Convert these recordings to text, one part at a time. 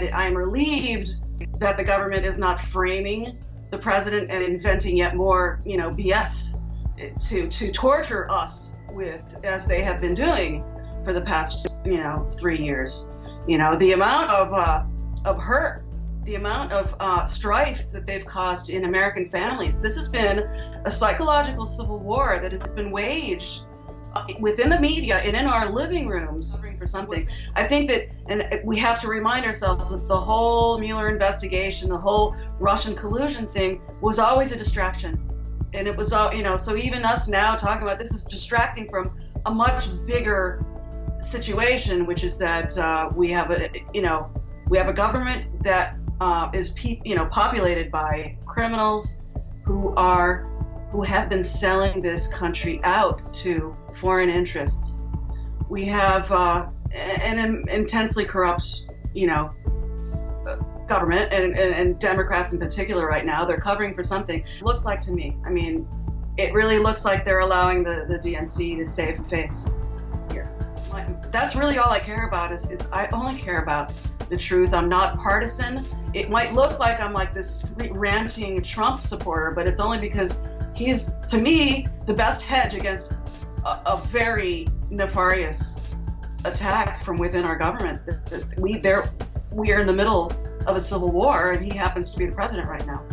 And I'm relieved that the government is not framing the president and inventing yet more, BS to torture us with, as they have been doing for the past, 3 years. The amount of hurt, the amount of strife that they've caused in American families. This has been a psychological civil war that has been waged within the media and in our living rooms for something. I think that, and we have to remind ourselves that the whole Mueller investigation, the whole Russian collusion thing was always a distraction. And it was, so even us now talking about this is distracting from a much bigger situation, which is that we have a government that is populated by criminals who have been selling this country out to foreign interests. We have an intensely corrupt, government and Democrats in particular right now. They're covering for something. It looks like to me, it really looks like they're allowing the DNC to save face here. That's really all I care about. I only care about the truth. I'm not partisan. It might look like I'm like this ranting Trump supporter, but it's only because he's, to me, the best hedge against a very nefarious attack from within our government. We are in the middle of a civil war, and he happens to be the president right now.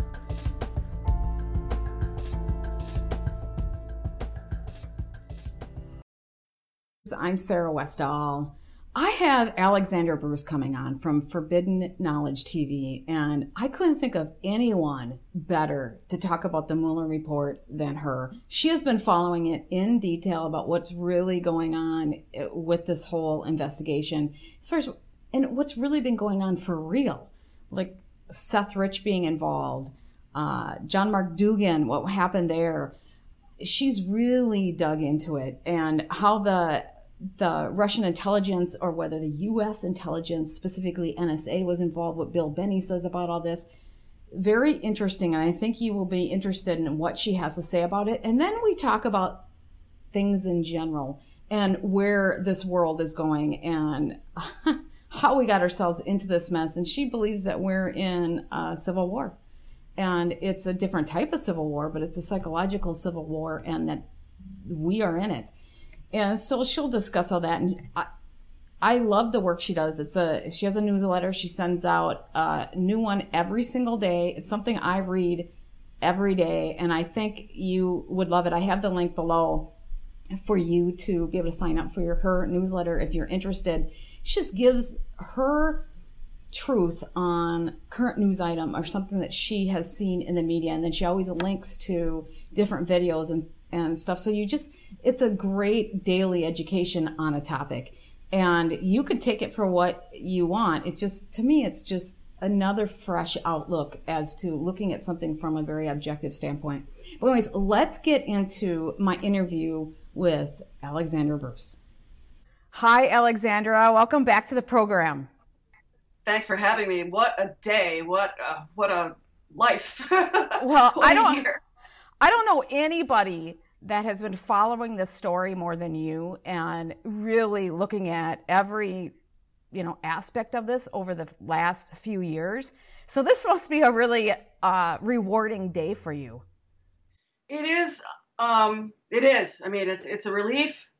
I'm Sarah Westall. I have Alexandra Bruce coming on from Forbidden Knowledge TV, and I couldn't think of anyone better to talk about the Mueller report than her. She has been following it in detail about what's really going on with this whole investigation, as far as, and what's really been going on for real, like Seth Rich being involved, John Mark Dougan, what happened there. She's really dug into it, and how the Russian intelligence, or whether the U.S. intelligence, specifically NSA, was involved, what Bill Binney says about all this. Very interesting, and I think you will be interested in what she has to say about it. And then we talk about things in general and where this world is going and how we got ourselves into this mess. And she believes that we're in a civil war. And it's a different type of civil war, but it's a psychological civil war, and that we are in it. And so she'll discuss all that. And I love the work she does. She has a newsletter. She sends out a new one every single day. It's something I read every day, and I think you would love it. I have the link below for you to be able to sign up for her newsletter if you're interested. She just gives her truth on current news item or something that she has seen in the media, and then she always links to different videos and stuff. So it's a great daily education on a topic, and you could take it for what you want. To me, it's just another fresh outlook as to looking at something from a very objective standpoint. But anyways, let's get into my interview with Alexandra Bruce. Hi, Alexandra. Welcome back to the program. Thanks for having me. What a day. What a life. Well, I don't know anybody that has been following this story more than you, and really looking at every, aspect of this over the last few years. So this must be a really rewarding day for you. It is. It is. It's a relief.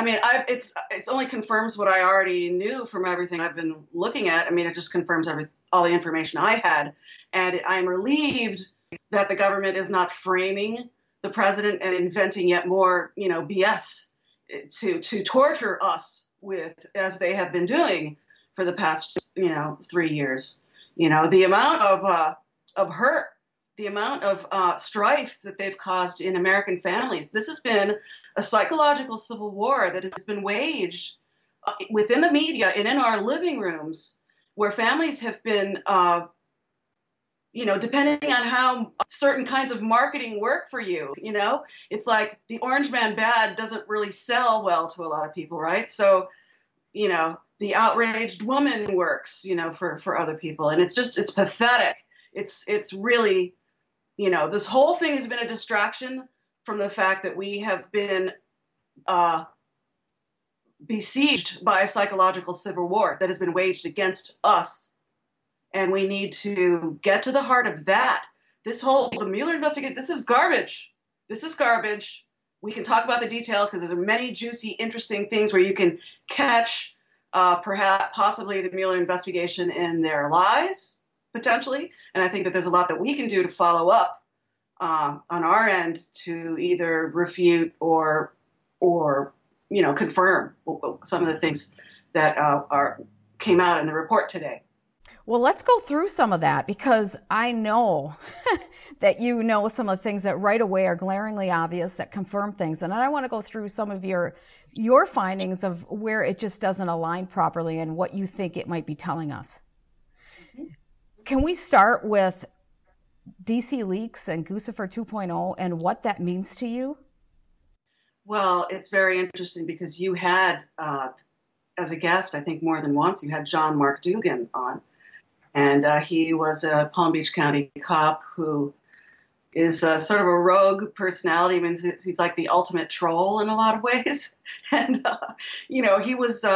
It's only confirms what I already knew from everything I've been looking at. It just confirms all the information I had, and I'm relieved that the government is not framing the president and inventing yet more, BS to torture us with, as they have been doing for the past, 3 years. The amount of hurt, the amount of strife that they've caused in American families. This has been a psychological civil war that has been waged within the media and in our living rooms, where families have been depending on how certain kinds of marketing work for you, it's like the Orange Man bad doesn't really sell well to a lot of people, right? So, the outraged woman works, for other people. And it's pathetic. It's really, this whole thing has been a distraction from the fact that we have been besieged by a psychological civil war that has been waged against us And we need to get to the heart of that. The Mueller investigation, this is garbage. This is garbage. We can talk about the details because there's many juicy, interesting things where you can catch perhaps possibly the Mueller investigation in their lies, potentially. And I think that there's a lot that we can do to follow up on our end to either refute or confirm some of the things that came out in the report today. Well, let's go through some of that, because I know that you know some of the things that right away are glaringly obvious that confirm things. And I want to go through some of your findings of where it just doesn't align properly and what you think it might be telling us. Mm-hmm. Can we start with DC Leaks and Guccifer 2.0 and what that means to you? Well, it's very interesting because you had, as a guest, I think more than once, you had John Mark Dougan on. And he was a Palm Beach County cop who is sort of a rogue personality. I mean, he's like the ultimate troll in a lot of ways. And, he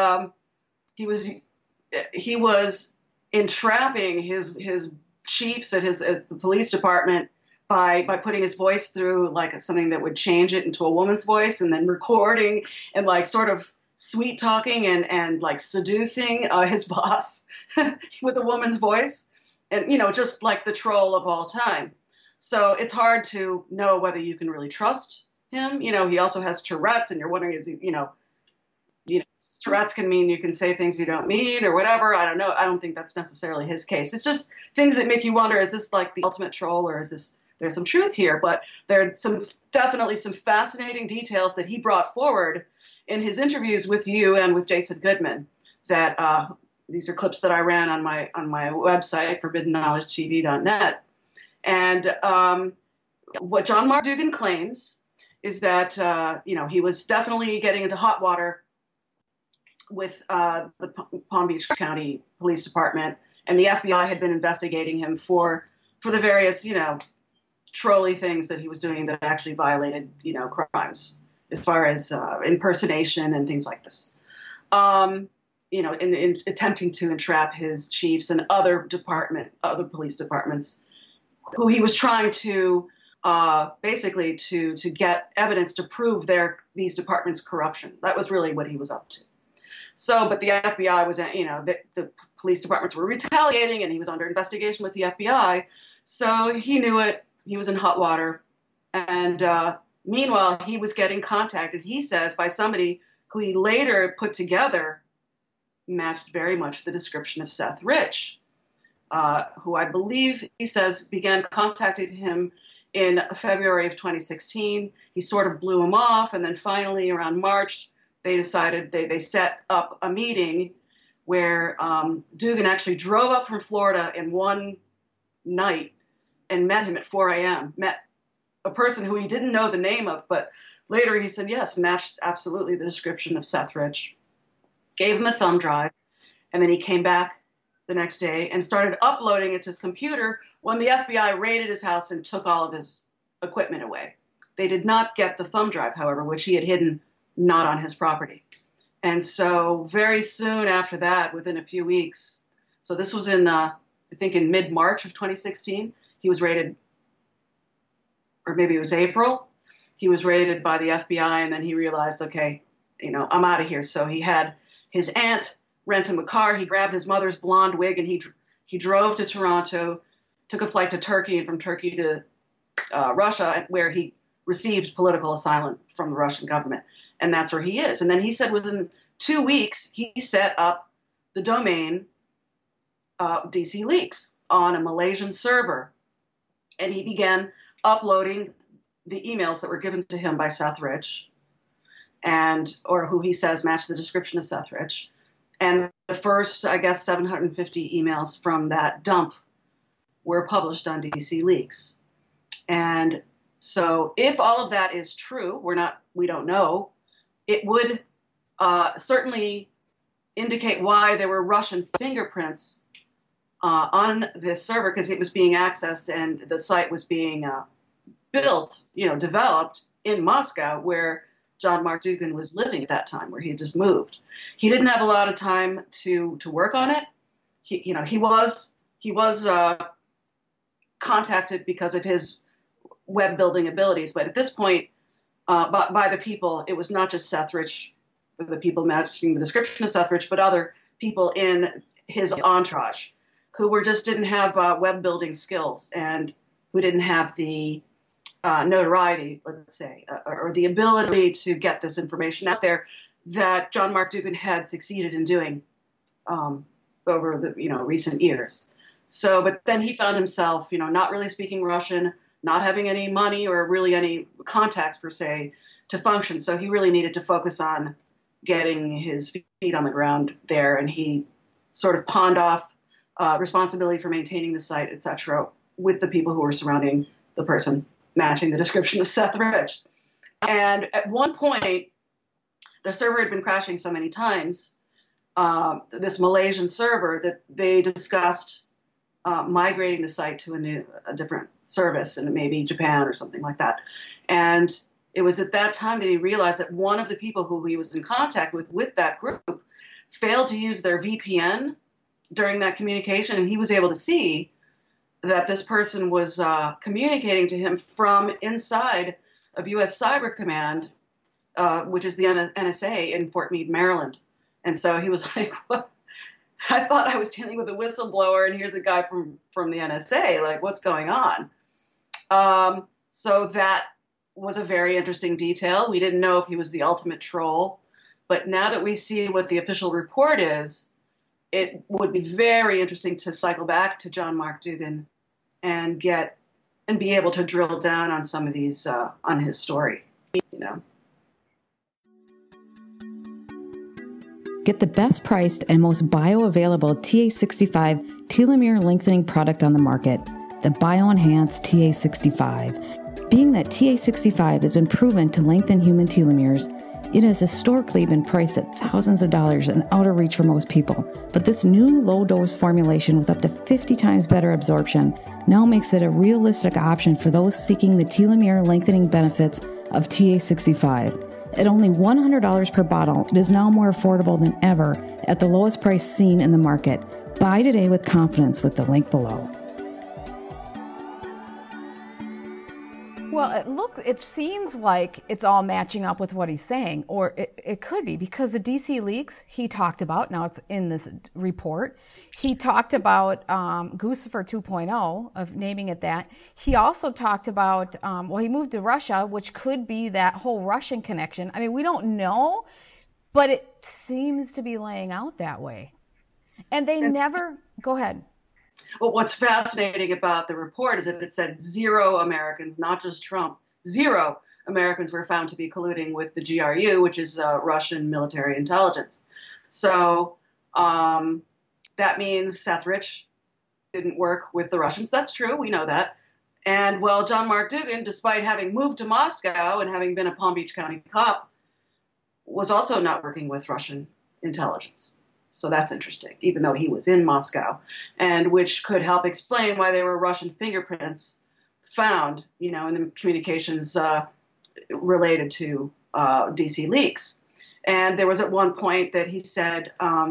was entrapping his chiefs at the police department by putting his voice through like something that would change it into a woman's voice, and then recording and like sort of sweet talking and like seducing his boss with a woman's voice, and just like the troll of all time. So it's hard to know whether you can really trust him. He also has Tourette's, and you're wondering, is he, Tourette's can mean you can say things you don't mean or whatever. I don't know. I don't think that's necessarily his case. It's just things that make you wonder, is this like the ultimate troll, or is there's some truth here? But there are definitely some fascinating details that he brought forward in his interviews with you and with Jason Goodman. That these are clips that I ran on my website, ForbiddenKnowledgeTV.net. And what John Mark Dougan claims is that he was definitely getting into hot water with the Palm Beach County Police Department, and the FBI had been investigating him for the various trolly things that he was doing that actually violated crimes, as far as impersonation and things like this. In attempting to entrap his chiefs and other police departments, who he was trying to basically to get evidence to prove these departments' corruption. That was really what he was up to. So, but the FBI was, the police departments were retaliating, and he was under investigation with the FBI. So he knew it. He was in hot water. And meanwhile, he was getting contacted, he says, by somebody who he later put together matched very much the description of Seth Rich, who I believe, he says, began contacting him in February of 2016. He sort of blew him off. And then finally, around March, they decided they set up a meeting where Dougan actually drove up from Florida in one night and met him at 4 a.m., met a person who he didn't know the name of, but later he said, yes, matched absolutely the description of Seth Rich, gave him a thumb drive, and then he came back the next day and started uploading it to his computer when the FBI raided his house and took all of his equipment away. They did not get the thumb drive, however, which he had hidden not on his property. And so very soon after that, within a few weeks, so this was in, I think in mid-March of 2016, he was raided, or maybe it was April, he was raided by the FBI, and then he realized, okay, I'm out of here. So he had his aunt rent him a car, he grabbed his mother's blonde wig, and he drove to Toronto, took a flight to Turkey, and from Turkey to Russia, where he received political asylum from the Russian government. And that's where he is. And then he said within 2 weeks, he set up the domain DC Leaks on a Malaysian server. And he began uploading the emails that were given to him by Seth Rich, or who he says matched the description of Seth Rich. And the first, I guess, 750 emails from that dump were published on DC Leaks. And so if all of that is true, we don't know, it would certainly indicate why there were Russian fingerprints on this server, because it was being accessed and the site was being developed in Moscow, where John Mark Dougan was living at that time, where he had just moved. He didn't have a lot of time to work on it. He he was contacted because of his web building abilities. But at this point, by the people, it was not just Seth Rich, the people matching the description of Seth Rich, but other people in his entourage who didn't have web building skills and who didn't have the notoriety, let's say, or the ability to get this information out there that John Mark Dougan had succeeded in doing over the recent years. So, but then he found himself, not really speaking Russian, not having any money or really any contacts per se to function. So he really needed to focus on getting his feet on the ground there, and he sort of pawned off responsibility for maintaining the site, etc., with the people who were surrounding the persons matching the description of Seth Rich. And at one point, the server had been crashing so many times, this Malaysian server, that they discussed migrating the site to a different service, and maybe Japan or something like that. And it was at that time that he realized that one of the people who he was in contact with that group failed to use their VPN during that communication, and he was able to see that this person was communicating to him from inside of U.S. Cyber Command, which is the NSA in Fort Meade, Maryland. And so he was like, what? I thought I was dealing with a whistleblower, and here's a guy from the NSA. Like, what's going on? So that was a very interesting detail. We didn't know if he was the ultimate troll. But now that we see what the official report is, it would be very interesting to cycle back to John Mark Dougan and be able to drill down on some of these, on his story, Get the best priced and most bioavailable TA65 telomere lengthening product on the market, the BioEnhance TA65. Being that TA65 has been proven to lengthen human telomeres, it has historically been priced at thousands of dollars and out of reach for most people. But this new low-dose formulation with up to 50 times better absorption now makes it a realistic option for those seeking the telomere lengthening benefits of TA65. At only $100 per bottle, it is now more affordable than ever at the lowest price seen in the market. Buy today with confidence with the link below. Well, it seems like it's all matching up with what he's saying, or it could be, because the DC leaks he talked about, now it's in this report, he talked about Guccifer 2.0, of naming it that. He also talked about, he moved to Russia, which could be that whole Russian connection. I mean, we don't know, but it seems to be laying out that way. And they go ahead. Well, what's fascinating about the report is that it said 0 Americans, not just Trump, 0 Americans were found to be colluding with the GRU, which is Russian military intelligence. So that means Seth Rich didn't work with the Russians. That's true. We know that. And, well, John Mark Dougan, despite having moved to Moscow and having been a Palm Beach County cop, was also not working with Russian intelligence. So that's interesting, even though he was in Moscow, and which could help explain why there were Russian fingerprints found, in the communications related to DC leaks. And there was at one point that he said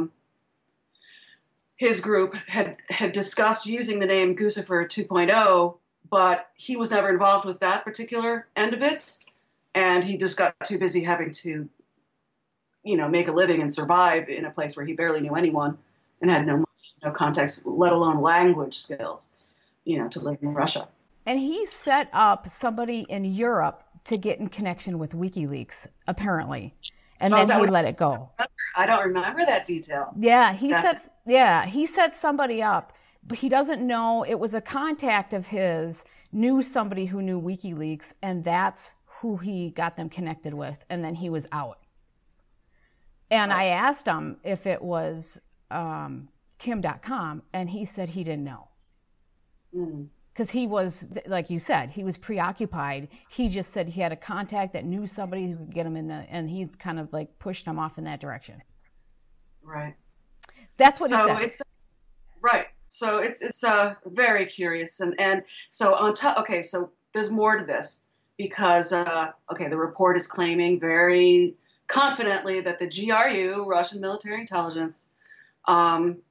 his group had discussed using the name Guccifer 2.0, but he was never involved with that particular end of it. And he just got too busy having to make a living and survive in a place where he barely knew anyone and had no context, let alone language skills, to live in Russia. And he set up somebody in Europe to get in connection with WikiLeaks, apparently. And then he let it go. I don't remember that detail. Yeah, he set somebody up, but he doesn't know. It was a contact of his, knew somebody who knew WikiLeaks, and that's who he got them connected with. And then he was out. And I asked him if it was Kim.com, and he said he didn't know. Because he was, like you said, he was preoccupied. He just said he had a contact that knew somebody who could get him and he kind of like pushed him off in that direction. Right. That's what he said. Right. So it's very curious. And so on top, okay, so there's more to this because, the report is claiming very confidently that the GRU, Russian military intelligence,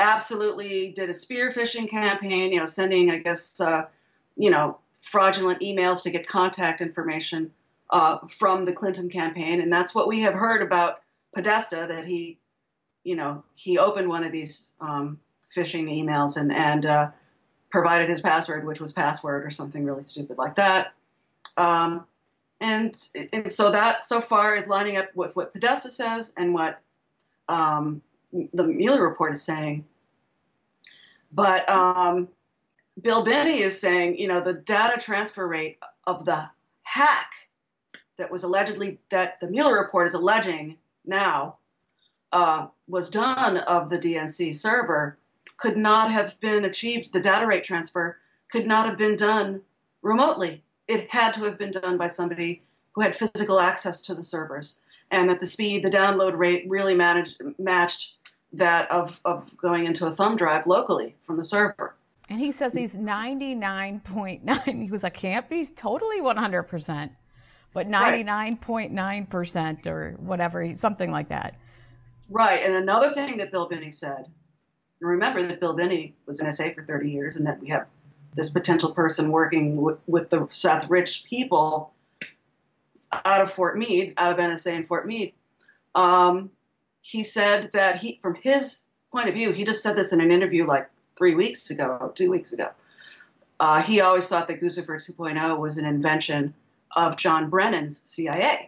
absolutely did a spear phishing campaign, sending, I guess, fraudulent emails to get contact information from the Clinton campaign. And that's what we have heard about Podesta, that he opened one of these phishing emails and provided his password, which was password or something really stupid like that. And so that so far is lining up with what Podesta says and what the Mueller report is saying. But Bill Binney is saying, the data transfer rate of the hack that was allegedly, that the Mueller report is alleging now was done of the DNC server, could not have been achieved. The data rate transfer could not have been done remotely. It had to have been done by somebody who had physical access to the servers, and that the speed, the download rate really matched that of going into a thumb drive locally from the server. And he says he's 99.9. He was, I can't be totally 100%, but 99.9% or whatever, something like that. Right. And another thing that Bill Binney said, and remember that Bill Binney was NSA for 30 years, and that we have this potential person working with the Seth Rich people out of Fort Meade, out of NSA in Fort Meade. He said that from his point of view, he just said this in an interview like 2 weeks ago. He always thought that Guccifer 2.0 was an invention of John Brennan's CIA.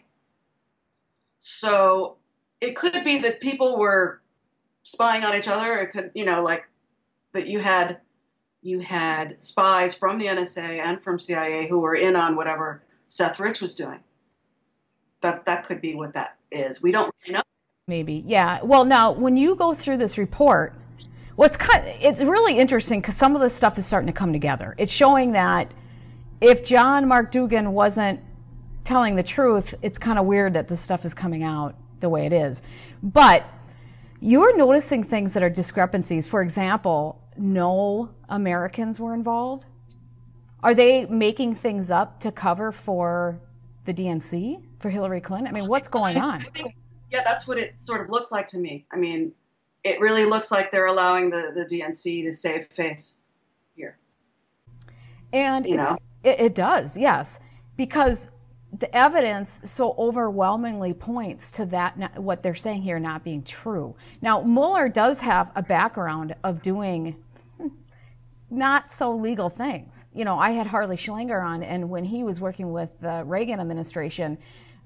So it could be that people were spying on each other. It could, that you had spies from the NSA and from CIA who were in on whatever Seth Rich was doing. That could be what that is. We don't really know. Maybe, yeah. Well, now when you go through this report, it's really interesting because some of this stuff is starting to come together. It's showing that if John Mark Dougan wasn't telling the truth, it's kind of weird that this stuff is coming out the way it is. But you're noticing things that are discrepancies. For example, no Americans were involved. Are they making things up to cover for the DNC, for Hillary Clinton? I mean, what's going on? I think, yeah, that's what it sort of looks like to me. I mean, it really looks like they're allowing the DNC to save face here. And it does, yes, because the evidence so overwhelmingly points to that, what they're saying here not being true. Now, Mueller does have a background of doing not so legal things. I had Harley Schlanger on, and when he was working with the Reagan administration,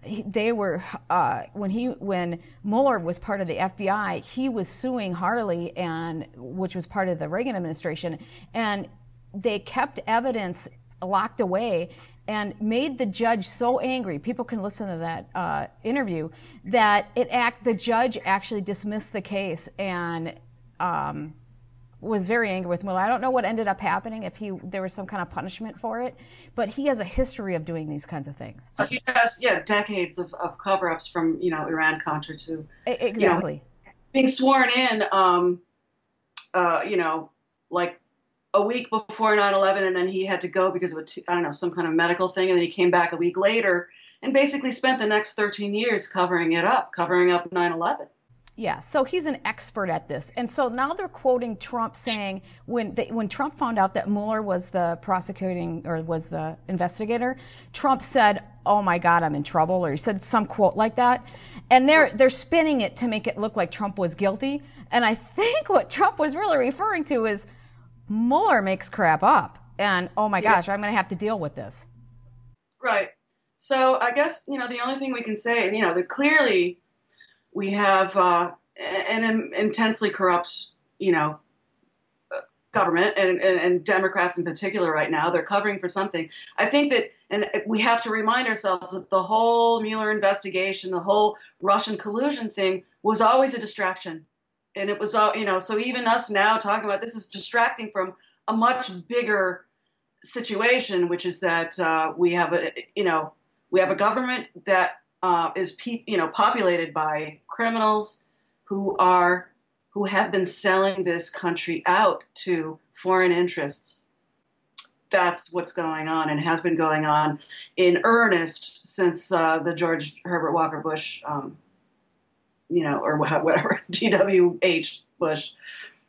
when Mueller was part of the FBI, he was suing Harley, which was part of the Reagan administration, and they kept evidence locked away and made the judge so angry. People can listen to that interview, that the judge actually dismissed the case and was very angry with Mueller. I don't know what ended up happening, if there was some kind of punishment for it, but he has a history of doing these kinds of things. He has, decades of cover-ups from, Iran-Contra to... Exactly. Being sworn in, like a week before 9/11, and then he had to go because of some kind of medical thing, and then he came back a week later and basically spent the next 13 years covering up 9/11. Yeah, so he's an expert at this. And so now they're quoting Trump saying, when Trump found out that Mueller was the was the investigator, Trump said, "Oh my God, I'm in trouble," or he said some quote like that. And they're spinning it to make it look like Trump was guilty. And I think what Trump was really referring to is Mueller makes crap up, and oh my gosh, I'm going to have to deal with this. Right. So I guess, the only thing we can say is, that clearly we have an intensely corrupt, government, and Democrats in particular right now. They're covering for something. I think that, and we have to remind ourselves that the whole Mueller investigation, the whole Russian collusion thing was always a distraction. And it was all, so even us now talking about this is distracting from a much bigger situation, which is that we have a government that is populated by criminals who have been selling this country out to foreign interests. That's what's going on, and has been going on in earnest since the George Herbert Walker Bush, or whatever, GWH Bush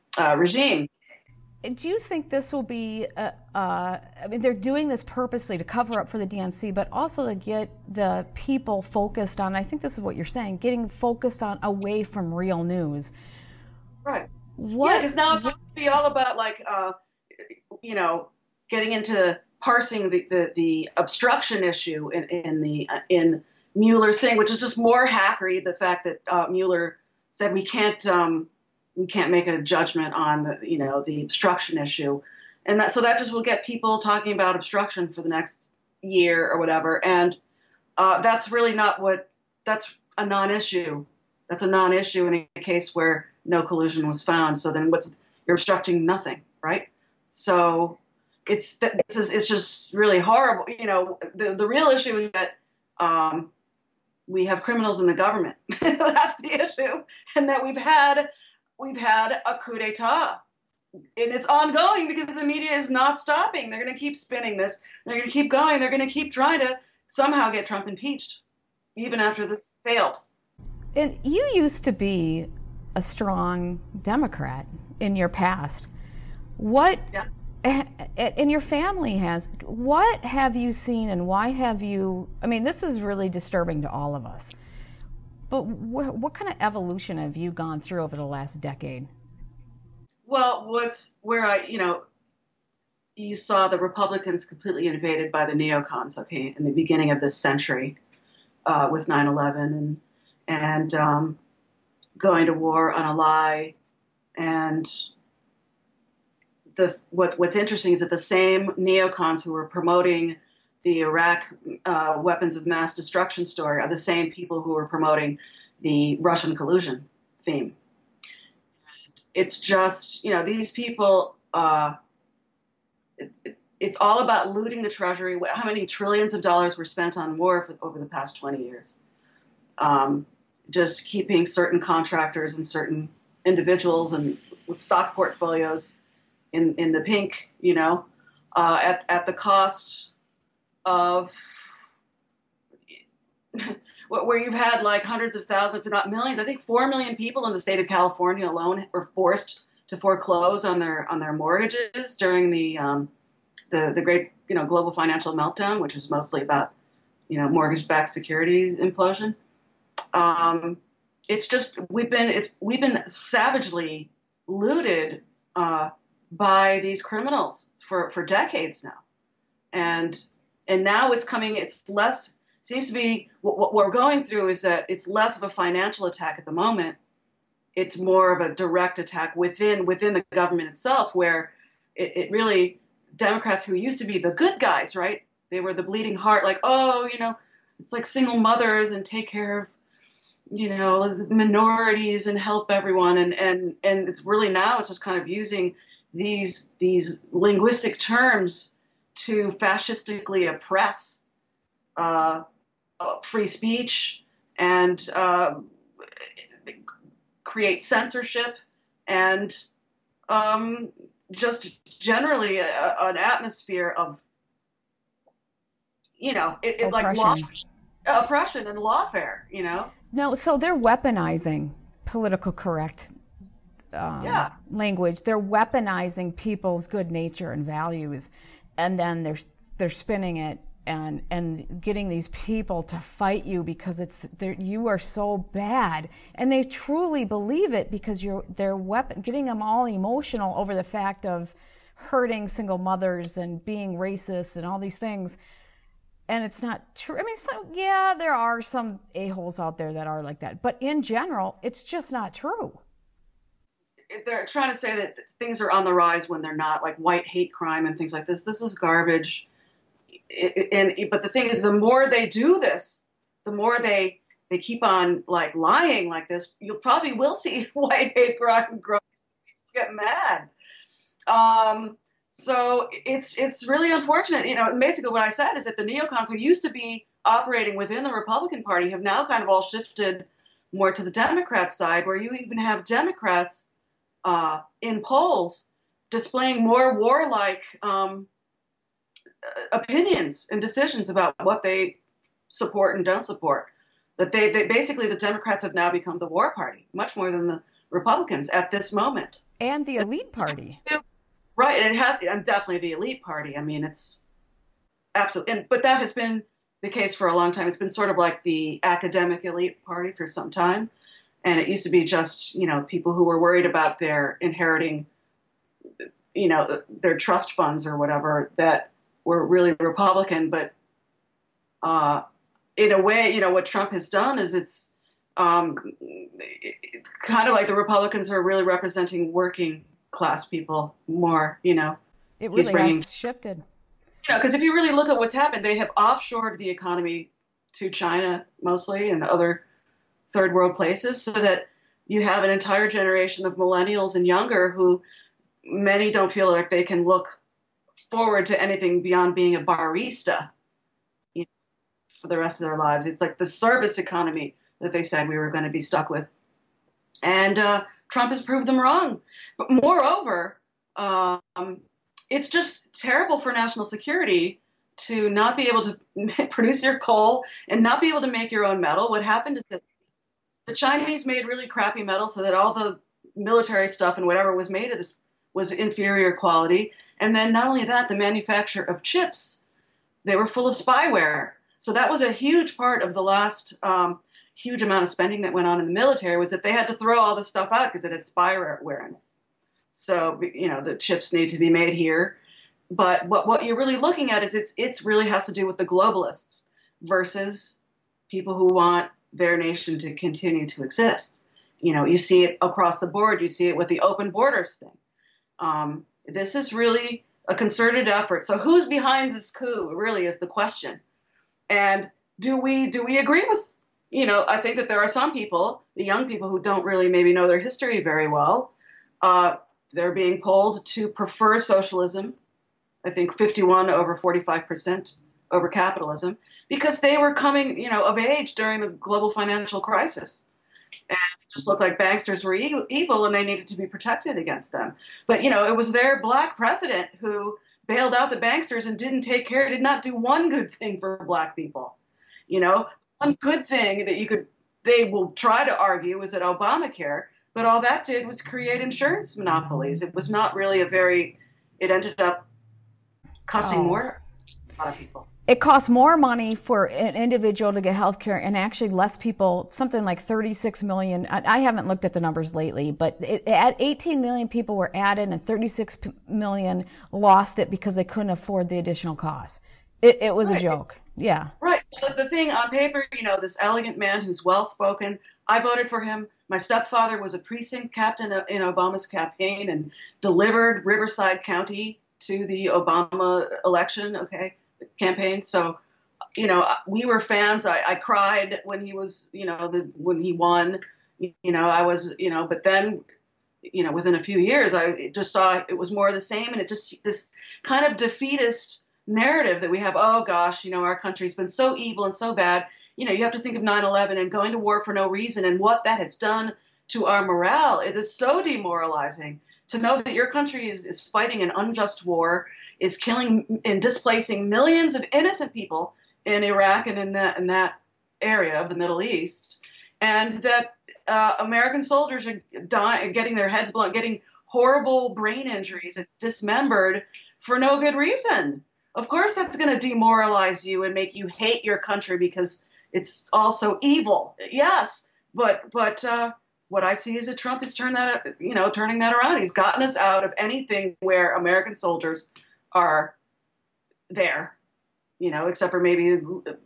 regime. Do you think this will be, I mean, they're doing this purposely to cover up for the DNC, but also to get the people focused on, I think this is what you're saying, getting focused on away from real news. Right. What? Yeah, because now it's going to be all about like, getting into parsing the obstruction issue in Mueller's thing, which is just more hackery. The fact that Mueller said we can't make a judgment on the obstruction issue, and so that just will get people talking about obstruction for the next year or whatever. And that's really not that's a non-issue. That's a non-issue in a case where no collusion was found. So then you're obstructing nothing, right? So it's just really horrible. The real issue is that we have criminals in the government. That's the issue, and that we've had a coup d'état, and it's ongoing because the media is not stopping. They're going to keep spinning this. They're going to keep going. They're going to keep trying to somehow get Trump impeached, even after this failed. And you used to be a strong Democrat in your past. What, yeah. And your family has, what have you seen and why have you, I mean, this is really disturbing to all of us. But what kind of evolution have you gone through over the last decade? Well, you saw the Republicans completely invaded by the neocons, okay, in the beginning of this century with 9/11 and going to war on a lie. And what's interesting is that the same neocons who were promoting the Iraq weapons of mass destruction story are the same people who are promoting the Russian collusion theme. It's just, these people, it's all about looting the treasury. How many trillions of dollars were spent on war over the past 20 years? Just keeping certain contractors and certain individuals and with stock portfolios in the pink, at the cost of where you've had like hundreds of thousands, if not millions. I think 4 million people in the state of California alone were forced to foreclose on their mortgages during the great global financial meltdown, which was mostly about mortgage-backed securities implosion. It's just we've been savagely looted by these criminals for decades now, and now it's coming. It's less. Seems to be what we're going through is that it's less of a financial attack at the moment. It's more of a direct attack within the government itself, where it really Democrats who used to be the good guys, right? They were the bleeding heart, like, it's like single mothers and take care of minorities and help everyone, and it's really now it's just kind of using these linguistic terms to fascistically oppress free speech and create censorship and just generally an atmosphere of oppression and lawfare. No, so they're weaponizing political correct language. They're weaponizing people's good nature and values, and then they're spinning it and getting these people to fight you because you are so bad, and they truly believe it because they're getting them all emotional over the fact of hurting single mothers and being racist and all these things. And it's not true. I mean, there are some a-holes out there that are like that. But in general, it's just not true. They're trying to say that things are on the rise when they're not, like white hate crime and things like this. This is garbage. But the thing is, the more they do this, the more they keep on like lying like this, you probably will see white hate crime grow, get mad. So it's really unfortunate. Basically what I said is that the neocons who used to be operating within the Republican Party have now kind of all shifted more to the Democrat side, where you even have Democrats in polls displaying more warlike opinions and decisions about what they support and don't support. That they basically, the Democrats have now become the war party, much more than the Republicans at this moment. And the elite party. Right, and it has, and definitely the elite party. I mean, it's absolutely, but that has been the case for a long time. It's been sort of like the academic elite party for some time. And it used to be just, people who were worried about their inheriting, their trust funds or whatever that were really Republican. But in a way, what Trump has done is it's kind of like the Republicans are really representing working class people more, It really has shifted. Because if you really look at what's happened, they have offshored the economy to China mostly and other third world places, so that you have an entire generation of millennials and younger who many don't feel like they can look forward to anything beyond being a barista for the rest of their lives. It's like the service economy that they said we were going to be stuck with. And Trump has proved them wrong. But moreover, it's just terrible for national security to not be able to produce your coal and not be able to make your own metal. What happened is that the Chinese made really crappy metal so that all the military stuff and whatever was made of this was inferior quality. And then not only that, the manufacture of chips, they were full of spyware. So that was a huge part of the last huge amount of spending that went on in the military, was that they had to throw all this stuff out because it had spyware in it. So, the chips need to be made here. But what you're really looking at is it's really has to do with the globalists versus people who want their nation to continue to exist. You see it across the board. You see it with the open borders thing. This is really a concerted effort. So who's behind this coup really is the question. And do we agree with, I think that there are some people, the young people who don't really maybe know their history very well. They're being polled to prefer socialism. I think 51 over 45% over capitalism, because they were coming, of age during the global financial crisis. And it just looked like banksters were evil and they needed to be protected against them. But, it was their black president who bailed out the banksters and did not do one good thing for black people. One good thing that they will try to argue is that Obamacare, but all that did was create insurance monopolies. It was not really it ended up costing more a lot of people. It costs more money for an individual to get health care, and actually less people, something like 36 million. I haven't looked at the numbers lately, but 18 million people were added and 36 million lost it because they couldn't afford the additional costs. It was a joke. Yeah. Right. So the thing on paper, this elegant man who's well-spoken, I voted for him. My stepfather was a precinct captain in Obama's campaign and delivered Riverside County to the Obama election, campaign. So, we were fans. I cried when he was, when he won, I was, but then, within a few years, I just saw it was more of the same. And it just, this kind of defeatist narrative that we have, oh gosh, our country's been so evil and so bad. You have to think of 9/11 and going to war for no reason and what that has done to our morale. It is so demoralizing to know that your country is fighting an unjust war, is killing and displacing millions of innocent people in Iraq and in that area of the Middle East, and that American soldiers are dying, getting their heads blown, getting horrible brain injuries and dismembered for no good reason. Of course, that's going to demoralize you and make you hate your country because it's also evil. Yes, but what I see is that Trump is turning that around. He's gotten us out of anything where American soldiers are there, except for maybe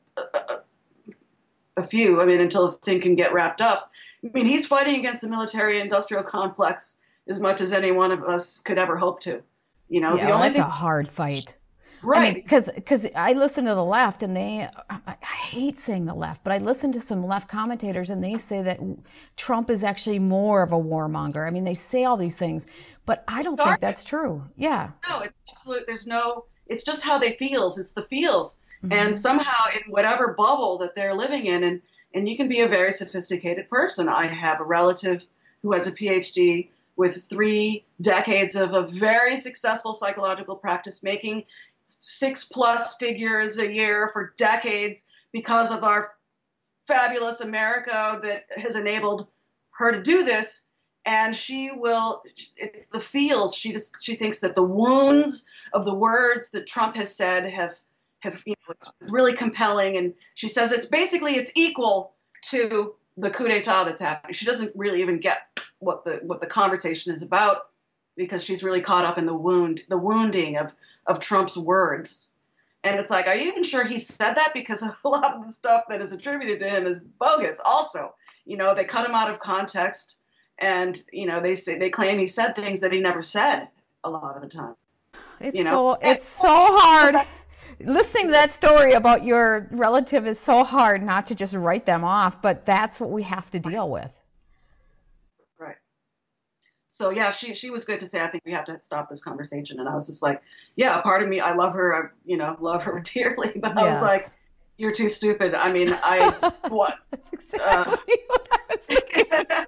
a few. Until the thing can get wrapped up. He's fighting against the military-industrial complex as much as any one of us could ever hope to. That's a hard fight. Right. Because I listen to the left, and I hate saying the left, but I listen to some left commentators, and they say that Trump is actually more of a warmonger. They say all these things, but I don't think that's true. Yeah. No, it's absolute. It's just how they feels. It's the feels. Mm-hmm. And somehow in whatever bubble that they're living in, and you can be a very sophisticated person. I have a relative who has a PhD with 3 decades of a very successful psychological practice, making 6+ figures a year for decades because of our fabulous America that has enabled her to do this. and it's the feels. She thinks that the wounds of the words that Trump has said have it's really compelling, and she says it's equal to the coup d'etat that's happening. She doesn't really even get what the conversation is about, because she's really caught up in the wounding of Trump's words. And it's like, are you even sure he said that? Because a lot of the stuff that is attributed to him is bogus also. They cut him out of context, and, they claim he said things that he never said a lot of the time. It's so hard. Listening to that story about your relative is so hard not to just write them off, but that's what we have to deal with. Right. So yeah, she was good to say, I think we have to stop this conversation. And I was just like, yeah, part of me, I love her, love her dearly, but I was like, you're too stupid. I mean, what? That's exactly what I was thinking.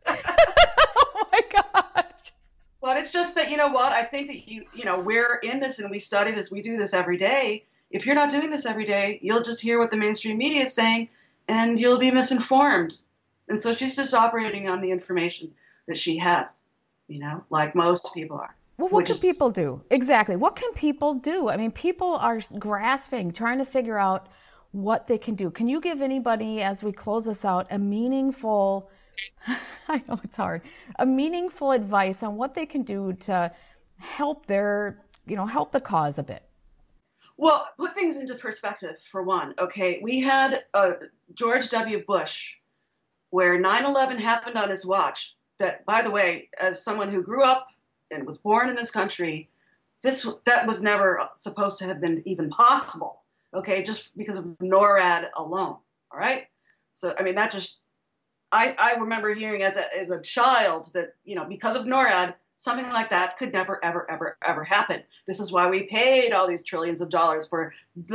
Oh my gosh. But it's just that, I think that we're in this and we study this, we do this every day. If you're not doing this every day, you'll just hear what the mainstream media is saying and you'll be misinformed. And so she's just operating on the information that she has, like most people are. Well, what can people do? Exactly. What can people do? I mean, people are grasping, trying to figure out what they can do. Can you give anybody, as we close this out, a meaningful, I know it's hard, a meaningful advice on what they can do to help help the cause a bit? Well, put things into perspective, for one. Okay, we had George W. Bush, where 9/11 happened on his watch. That, by the way, as someone who grew up and was born in this country, that was never supposed to have been even possible. Okay, just because of NORAD alone. All right. So I mean, I remember hearing as a child that because of NORAD, something like that could never, ever, ever, ever happen. This is why we paid all these trillions of dollars for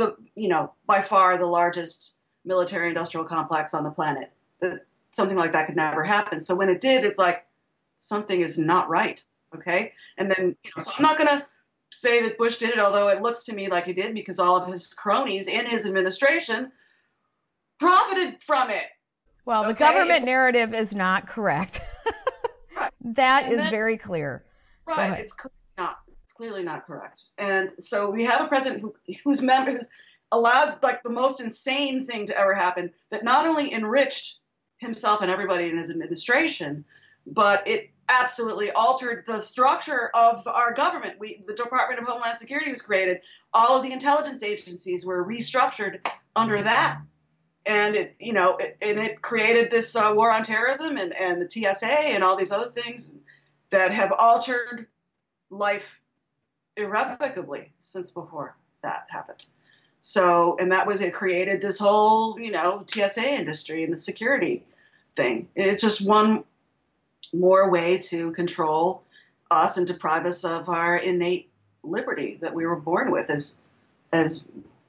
by far the largest military industrial complex on the planet. Something like that could never happen. So when it did, it's like something is not right. Okay. And then, so I'm not going to say that Bush did it, although it looks to me like he did, because all of his cronies in his administration profited from it. Well, the government narrative is not correct. Right. That is very clear. Right. It's clearly not correct. And so we have a president whose members allowed like the most insane thing to ever happen, that not only enriched himself and everybody in his administration, but it absolutely altered the structure of our government. The Department of Homeland Security was created. All of the intelligence agencies were restructured under that. And it created this war on terrorism and the TSA and all these other things that have altered life irrevocably since before that happened. So, and it created this whole, TSA industry and the security thing. It's just one more way to control us and deprive us of our innate liberty that we were born with as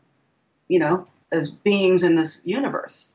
beings in this universe.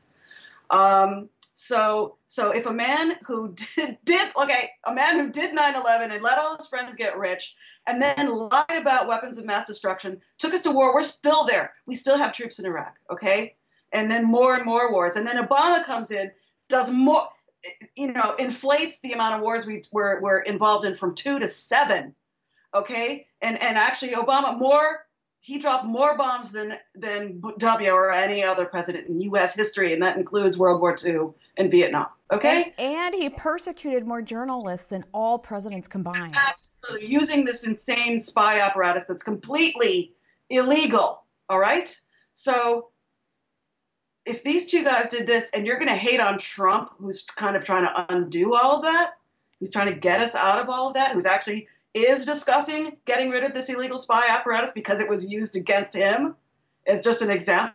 So if a man who did 9/11 and let all his friends get rich and then lied about weapons of mass destruction, took us to war, we're still there. We still have troops in Iraq, okay? And then more and more wars. And then Obama comes in, does more, inflates the amount of wars we're involved in from 2 to 7, okay? And actually Obama he dropped more bombs than W or any other president in U.S. history, and that includes World War II and Vietnam. Okay? And he persecuted more journalists than all presidents combined. Absolutely. Using this insane spy apparatus that's completely illegal. All right? So if these two guys did this, and you're going to hate on Trump, who's kind of trying to undo all of that, who's trying to get us out of all of that, who's actually is discussing getting rid of this illegal spy apparatus because it was used against him as just an example.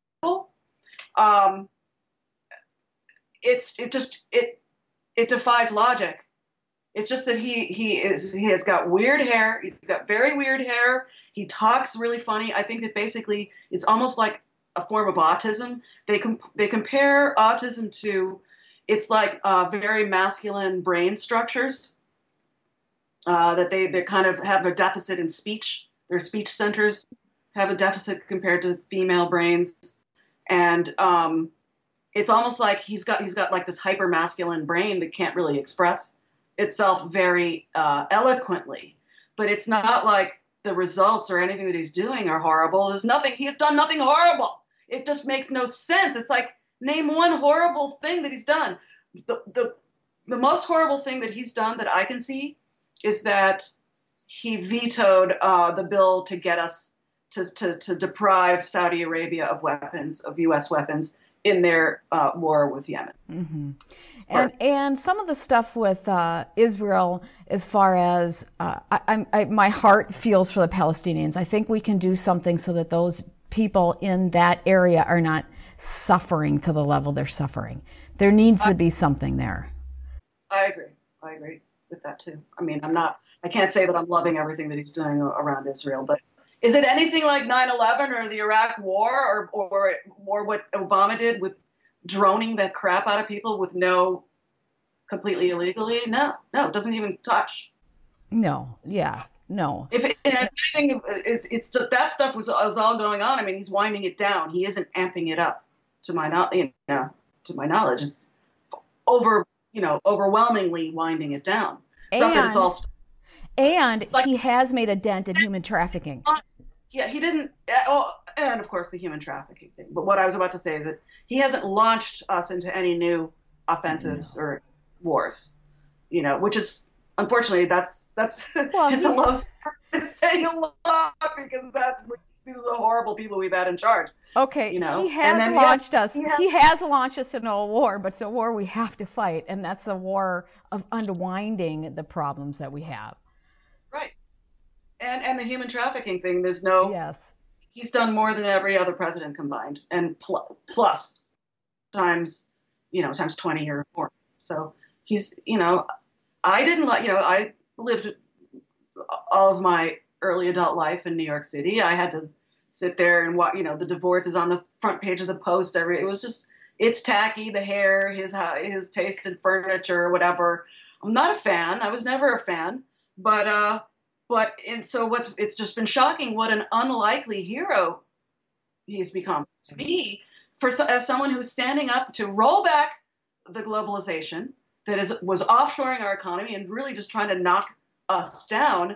It defies logic. It's just that he has got weird hair. He's got very weird hair. He talks really funny. I think that basically it's almost like a form of autism. They compare autism to, it's like very masculine brain structures. That they kind of have a deficit in speech. Their speech centers have a deficit compared to female brains. And it's almost like he's got like this hyper masculine brain that can't really express itself very eloquently, but it's not like the results or anything that he's doing are horrible. He has done nothing horrible. It just makes no sense. It's like, name one horrible thing that he's done. The most horrible thing that he's done that I can see is that he vetoed the bill to get us to deprive Saudi Arabia of weapons, of U.S. weapons, in their war with Yemen. Mm-hmm. And some of the stuff with Israel, as far as my heart feels for the Palestinians. I think we can do something so that those people in that area are not suffering to the level they're suffering. There needs to be something there. I agree with that too. I mean, I can't say that I'm loving everything that he's doing around Israel, but is it anything like 9/11 or the Iraq War or what Obama did with droning the crap out of people with completely illegally? No, it doesn't even touch. No, yeah, no. If anything, that stuff was all going on. I mean, he's winding it down. He isn't amping it up. To my knowledge, it's overwhelmingly winding it down. It's not that it's all. And he has made a dent in human trafficking. Yeah, he didn't. And of course the human trafficking thing. But what I was about to say is that he hasn't launched us into any new offensives or wars. Which is unfortunately that's it's a low start. It's saying a lot because these are the horrible people we've had in charge. Okay, he has launched us. He has launched us into a war, but it's a war we have to fight, and that's the war of unwinding the problems that we have. Right. And the human trafficking thing, Yes. He's done more than every other president combined, and plus times 20 or more. So he's, I lived all of my early adult life in New York City. I had to sit there and watch, the divorce is on the front page of the Post. It's tacky, the hair, his taste in furniture, whatever. I'm not a fan. I was never a fan, it's just been shocking what an unlikely hero he's become to be as someone who's standing up to roll back the globalization that was offshoring our economy and really just trying to knock us down.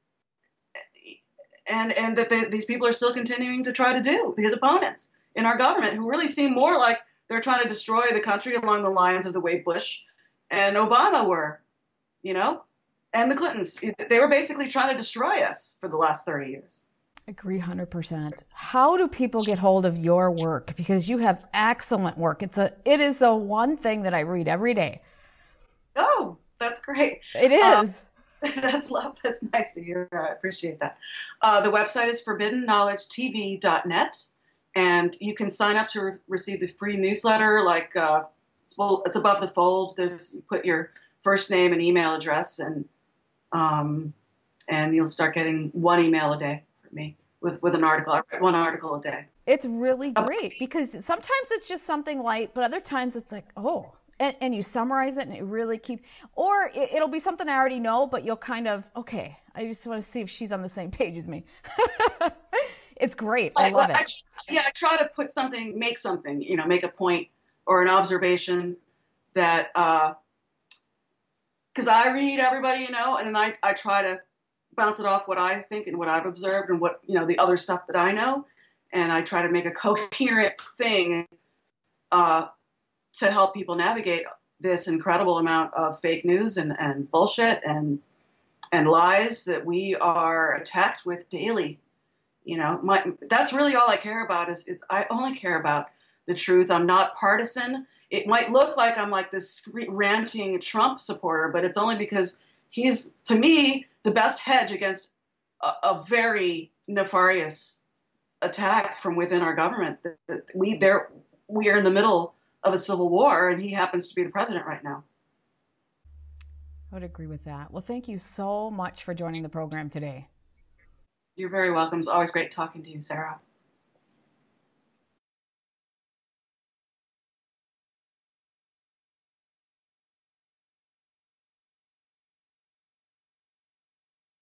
And that these people are still continuing to try to do, his opponents in our government, who really seem more like they're trying to destroy the country along the lines of the way Bush and Obama were, and the Clintons. They were basically trying to destroy us for the last 30 years. Agree 100%. How do people get hold of your work? Because you have excellent work. It is the one thing that I read every day. Oh, that's great. It is. That's nice to hear. I appreciate that. The website is forbiddenknowledgetv.net, and you can sign up to receive the free newsletter. It's above the fold. You put your first name and email address, and you'll start getting one email a day from me with an article. I write one article a day. It's really great because sometimes it's just something light, but other times it's like, oh. And you summarize it and it really or it'll be something I already know, but you'll kind of, okay, I just want to see if she's on the same page as me. It's great. I love it. I try to make something, make a point or an observation that, because I read everybody, and then I try to bounce it off what I think and what I've observed and what, the other stuff that I know. And I try to make a coherent thing, to help people navigate this incredible amount of fake news and bullshit and lies that we are attacked with daily. That's really all I care about is I only care about the truth. I'm not partisan. It might look like I'm like this ranting Trump supporter, but it's only because he's, to me, the best hedge against a very nefarious attack from within our government. We are in the middle of a civil war, and he happens to be the president right now. I would agree with that. Well, thank you so much for joining the program today. You're very welcome. It's always great talking to you, Sarah.